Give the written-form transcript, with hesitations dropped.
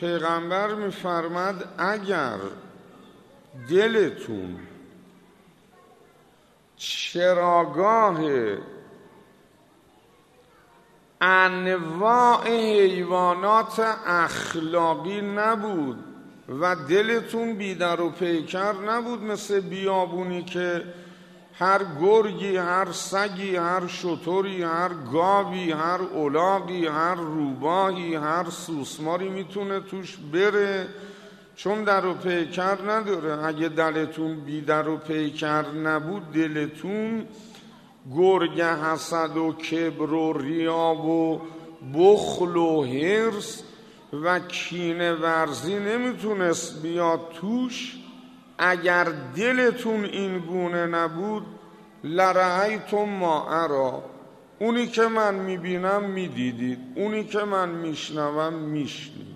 پیغمبر می‌فرماد اگر دلتون چراگاه انواع حیوانات اخلاقی نبود و دلتون بیدر و پیکر نبود مثل بیابونی که هر گرگی، هر سگی، هر شتری، هر گاوی، هر الاغی، هر روباهی، هر سوسماری میتونه توش بره چون در و پیکر نداره. اگه دلتون بیدر و پیکر نبود، دلتون گرگ حسد و کبر و ریا و بخل و حرص و کینه ورزی نمیتونست بیاد توش. اگر دلتون این گونه نبود، لرأیتم ما ارا، اونی که من میبینم میدیدید، اونی که من میشنوم میشنید.